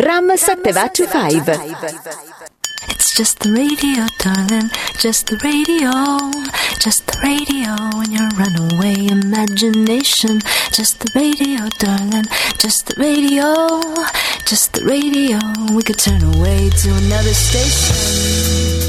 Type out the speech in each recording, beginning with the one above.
Ram 725. It's just the radio, darling, just the radio, just the radio in your runaway imagination. Just the radio, darling, just the radio, just the radio. We could turn away to another station.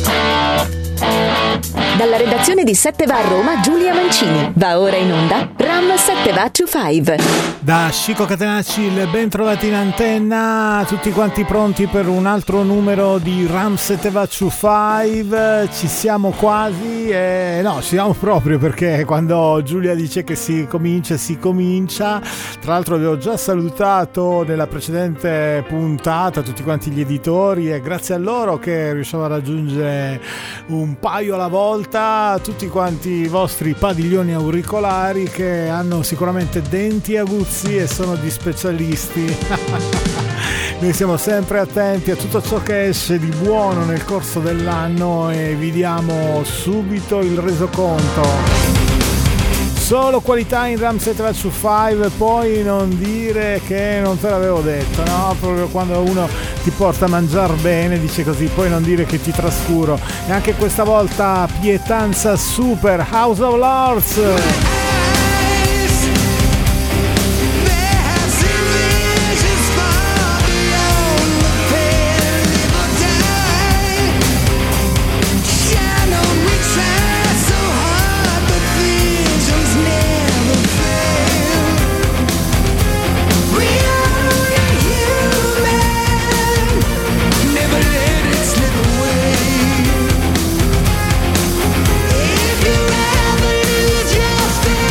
Dalla redazione di 7 va a Roma, Giulia Mancini. Va ora in onda Ram 725. Da Chico Catenacci, il ben trovati in antenna, tutti quanti pronti per un altro numero di Ram 725. Ci siamo quasi, no, ci siamo proprio, perché quando Giulia dice che si comincia, si comincia. Tra l'altro avevo già salutato nella precedente puntata tutti quanti gli editori, e grazie a loro che riusciamo a raggiungere un paio alla volta tutti quanti i vostri padiglioni auricolari, che hanno sicuramente denti aguzzi e sono di specialisti. Noi siamo sempre attenti a tutto ciò che esce di buono nel corso dell'anno e vi diamo subito il resoconto. Solo qualità in Ram 725, poi non dire che non te l'avevo detto, no? Proprio quando uno ti porta a mangiare bene dice così, poi non dire che ti trascuro. E anche questa volta pietanza super, House of Lords. If you ever lose your faith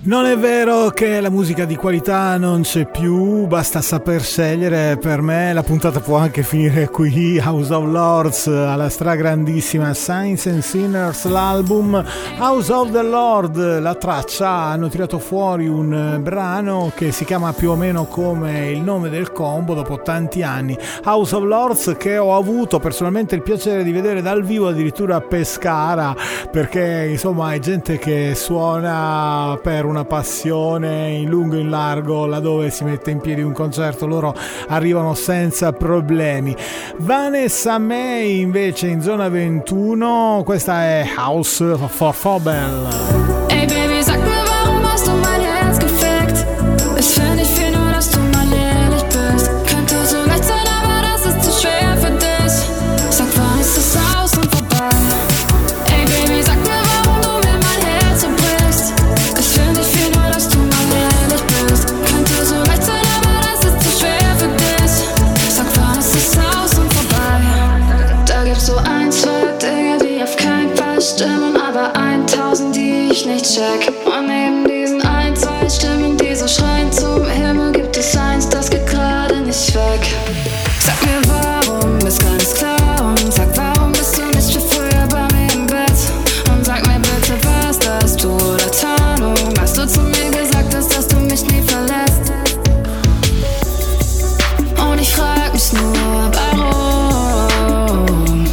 Non è vero che la musica di qualità non c'è più, basta saper scegliere. Per me la puntata può anche finire qui. House of Lords alla stragrandissima, Saints and Sinners l'album, House of the Lord la traccia. Hanno tirato fuori un brano che si chiama più o meno come il nome del combo dopo tanti anni, House of Lords, che ho avuto personalmente il piacere di vedere dal vivo addirittura a Pescara, perché insomma è gente che suona per una passione in lungo e in largo. Laddove si mette in piedi un concerto loro arrivano senza problemi. Vanessa May invece in zona 21, questa è House for Phobel. Ey Baby, sag mir, warum hast du mein Herz gefickt? Ich find nicht viel, nur dass du mal ehrlich bist. Könnte so leicht sein, aber das ist zu schwer für dich. Sag, wann ist es aus und vorbei? Ey Baby, sag mir, warum du mir mein Herz zerbrichst. Ich find nicht viel, nur dass du mal ehrlich bist. Könnte so leicht sein, aber das ist zu schwer für dich. Sag, wann ist es aus und vorbei? Da gibt's so ein, zwei Dinge, die auf keinen Fall stimmen, aber 1000, die ich nicht check. Und neben diesen ein, zwei Stimmen, die so schreien zum Himmel, gibt es eins, das geht gerade nicht weg. Sag mir warum, ist ganz klar. Und sag, warum bist du nicht wie früher bei mir im Bett? Und sag mir bitte, was das du oder Tarnung? Hast du zu mir gesagt hast, dass du mich nie verlässt? Und ich frag mich nur, warum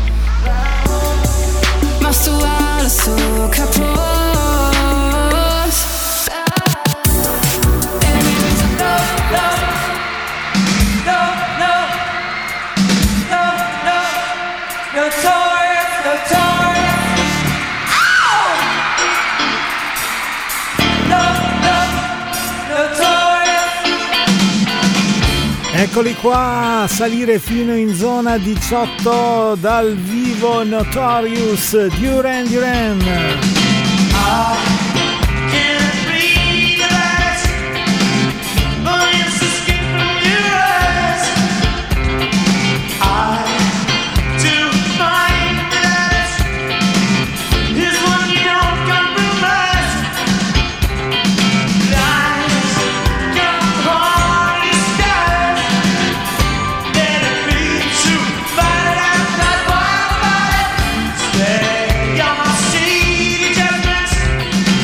machst du alles so kaputt? Eccoli qua, a salire fino in zona 18 dal vivo Notorious, Duran Duran. Stay on my seat, judgments.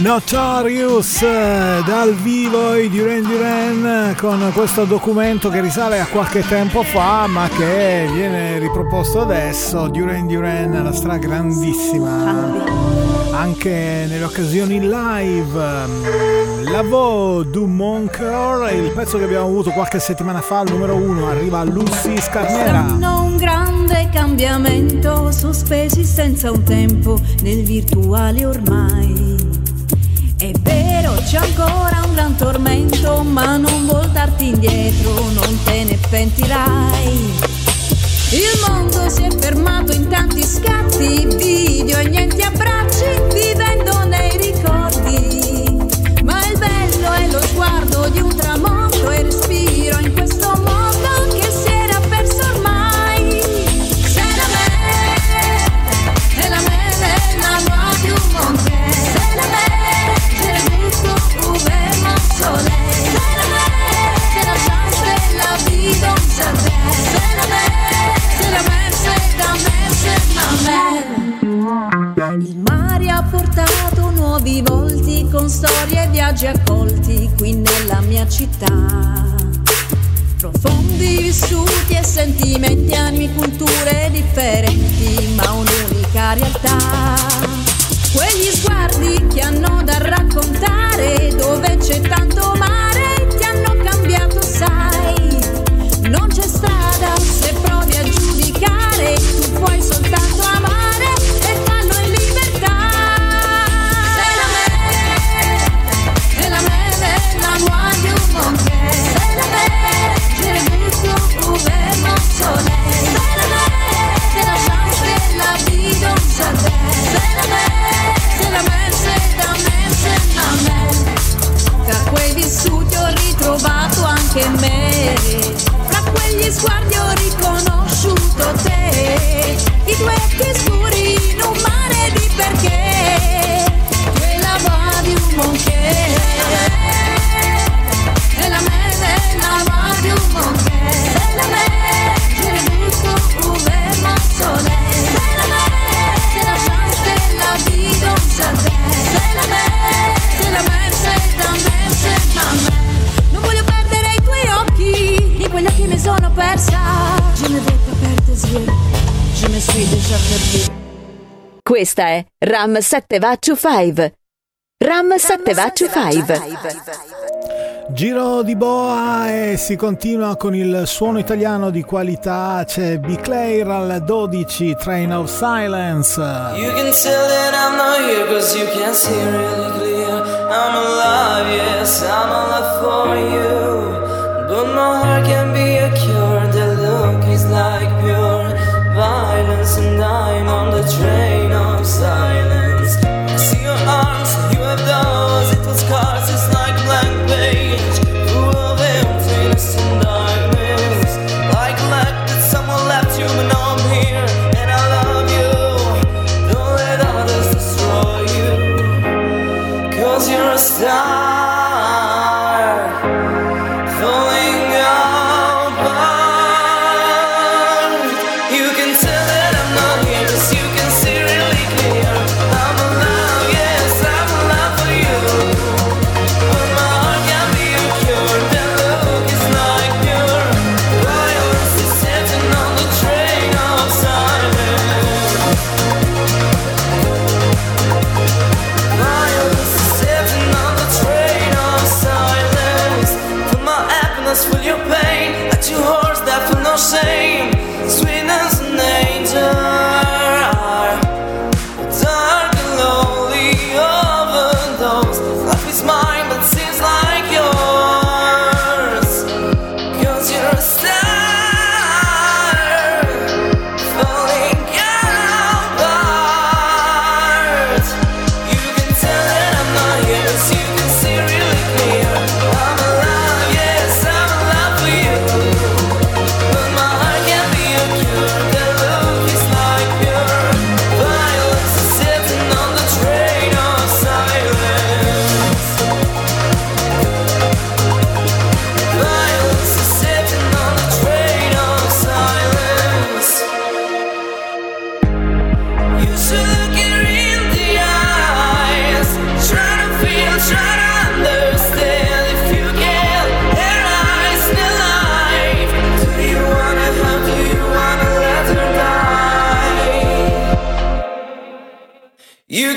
Notorious dal vivo i Duran Duran con questo documento che risale a qualche tempo fa ma che viene riproposto adesso. Duran Duran, la stragrandissima anche nelle occasioni live. La Voix du Mon Cœur, il pezzo che abbiamo avuto qualche settimana fa al numero 1, arriva Lucy Scarnera. Un grande cambiamento, sospesi senza un tempo nel virtuale ormai. È vero, c'è ancora un gran tormento, ma non voltarti indietro, non te ne pentirai. Il mondo si è fermato in tanti scatti, video e niente abbracci, vivendo nei ricordi. Ma il bello è lo sguardo di un tramonto e respiro in questo mondo che si era perso ormai. C'est la mer, è la mer, è la voix du mon cœur. C'est la mer, c'est le goût ouvert mon soleil. C'est la mer, c'est la chance de la vie dans sa terre. C'est la mer, c'est la mer, c'est la mer, c'est ma mer. Il mare ha portato nuovi volti con storie e viaggi accolti qui nella mia città. Profondi vissuti e sentimenti, anni, culture differenti, ma un'unica realtà. Quegli sguardi che hanno da raccontare, dove c'è tanto mare, ti hanno cambiato, sai. Non c'è strada se provi a giudicare, tu puoi soltanto amare e farlo in libertà. C'est la mer, è la mer, è la voix du mon cœur. C'est la mer, c'est le goût ouvert mon soleil. C'est la mer, c'est la chance de la vie dans sa terre. C'est la mer, c'est la mer, c'est la mer, c'est la mer. Tra quei vissuti ho ritrovato anche me, fra quegli sguardi ho riconosciuto te. I tuoi occhi scuri in un mare di perché, quella voix di un mon cœur. È la mer, è la voix du mon cœur. C'est la mer, c'est le goût ouvert mon soleil. C'est la mer, c'est la chance de la vie dans sa terre. C'est la mer, c'est la mer, c'est la mer, c'est ma mer. Non voglio perdere i tuoi occhi, in quegli occhi mi sono persa. Je ne vais pas perdre tes yeux, je me suis déjà perdue. Questa è Ram 7 va to 5. Ram 7 va to 5. Giro di boa e si continua con il suono italiano di qualità. C'è B-Clair al 12, Train of Silence. You can tell that I'm not here cause you can't see really clear. I'm alive, yes, I'm alive for you. But my heart can be a cure. The look is like pure violence, and I'm on the train of silence. I see your arms, you have those. It was scars, it's like blank page, full of emptiness and darkness. Like that someone left you, but now I'm here and I love you. Don't let others destroy you, cause you're a star. You can tell that I'm not here, cause you can see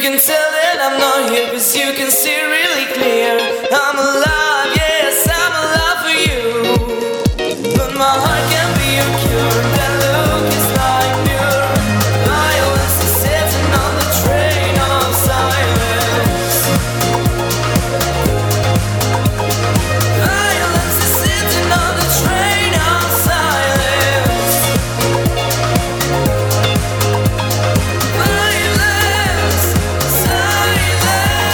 can tell that I'm not here, 'cause you can see really clear. I'm alive, yes, I'm alive for you. But my heart can't be your cure. That look is like pure violence is sitting on the train of silence. Violence is sitting on the train of silence. Violence, silence.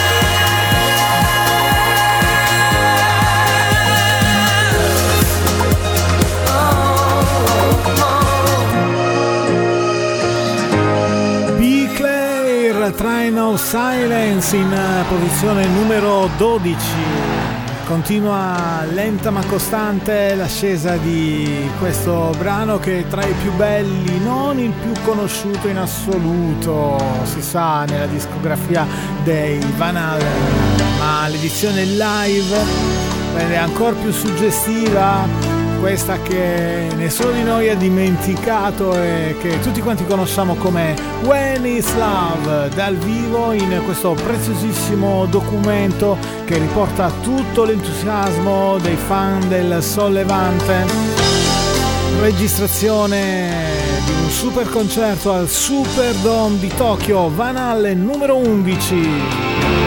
B. Clair, Train of Silence in posizione numero 12. Continua lenta ma costante l'ascesa di questo brano, che è tra i più belli, non il più conosciuto in assoluto, si sa, nella discografia dei Van Halen, ma l'edizione live rende ancora più suggestiva questa che nessuno di noi ha dimenticato e che tutti quanti conosciamo come When Is Love, dal vivo in questo preziosissimo documento che riporta tutto l'entusiasmo dei fan del Sollevante. Registrazione di un super concerto al Superdome di Tokyo, Van Halen numero 11.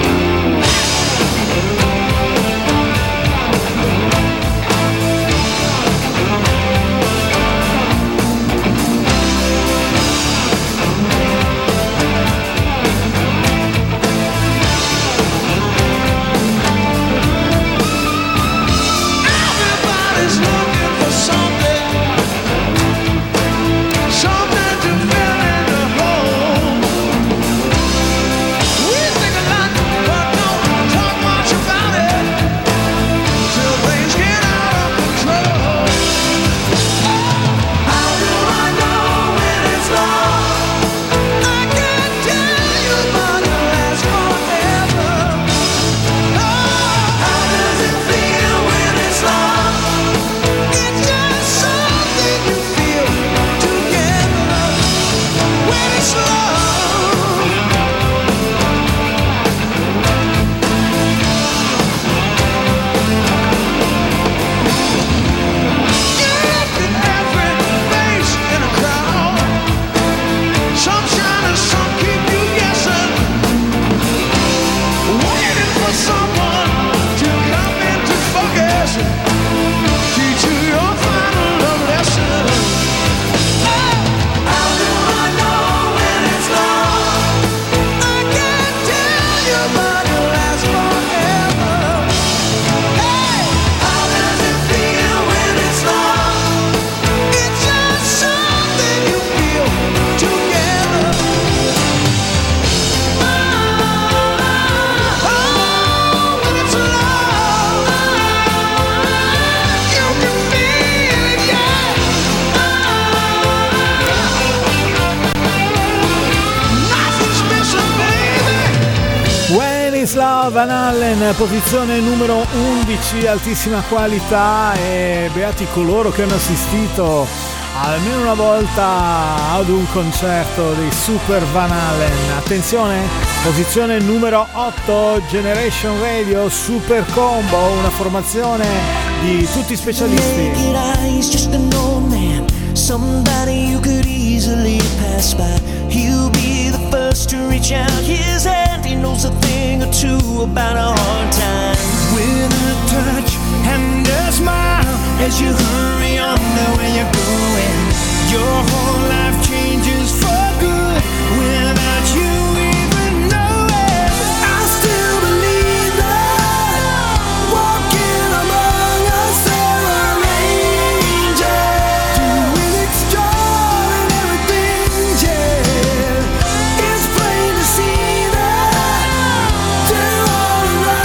Van Halen, posizione numero 11, altissima qualità, e beati coloro che hanno assistito almeno una volta ad un concerto dei Super Van Halen. Attenzione, posizione numero 8, Generation Radio Super Combo, una formazione di tutti specialisti. Somebody you could easily pass by. He'll be the first to reach out his hand. He knows a thing or two about a hard time. With a touch and a smile, as you hurry on to where you're going, your whole life changes for good without you even knowing. I still believe that walking among us there are angels doing extraordinary things, yeah. It's plain to see that they're all around.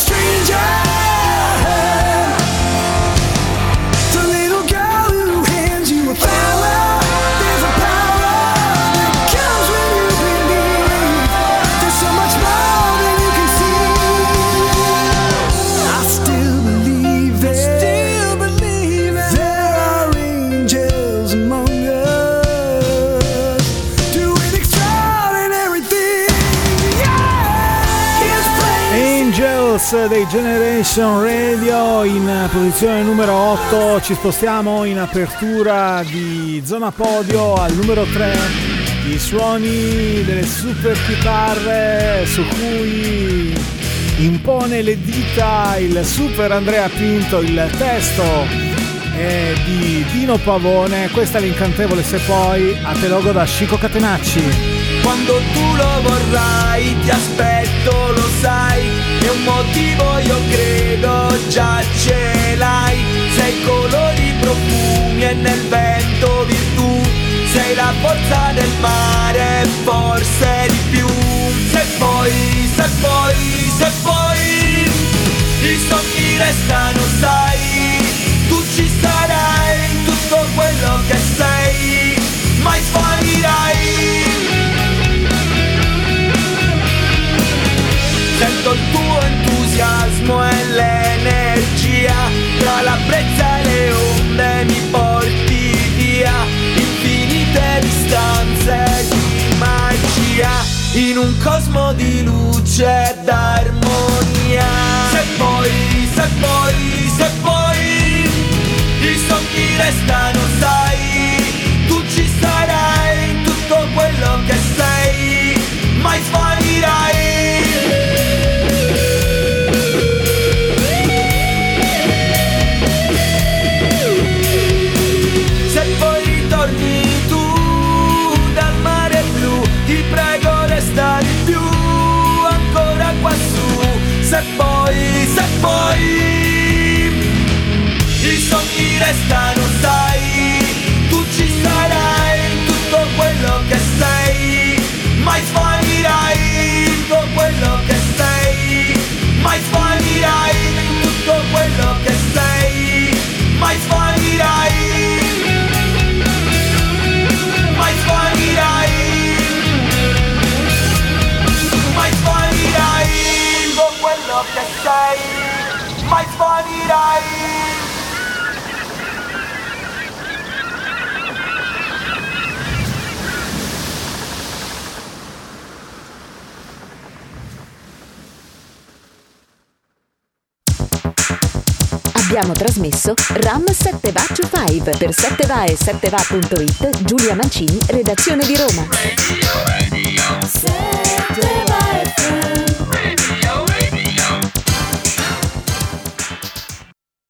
Dei Generation Radio in posizione numero 8. Ci spostiamo in apertura di zona podio al numero 3, i suoni delle super chitarre su cui impone le dita il super Andrea Pinto. Il testo è di Dino Pavone, questa è l'incantevole Se Poi, a te logo da Chico Catenacci. Quando tu lo vorrai ti aspetto, lo sai, e un motivo io credo già ce l'hai. Sei colori, profumi e nel vento virtù, sei la forza del mare, forse di più. Se poi, se poi, se poi i sogni restano, sai, tu ci sarai, tutto quello che sei, mai svanirai. Sento il tuo entusiasmo e l'energia, tra la brezza e le onde mi porti via, infinite distanze di magia, in un cosmo di luce ed armonia. Se poi, se poi, se poi i sogni restano, sai, tu ci sarai, tutto quello che sei, mai svanirai. Se poi i sogni restano, sai, tu ci sarai, tutto quello che sei, mai svanirai, tutto quello che sei, mai svanirai, tutto quello che sei, mai svanirai, mai svanirai, mai svanirai, tutto quello che sei, mai svanirai. Abbiamo trasmesso Ram 7 Va to 5 per 7va e 7va.it. Giulia Mancini, redazione di Roma. Radio. 7va FM.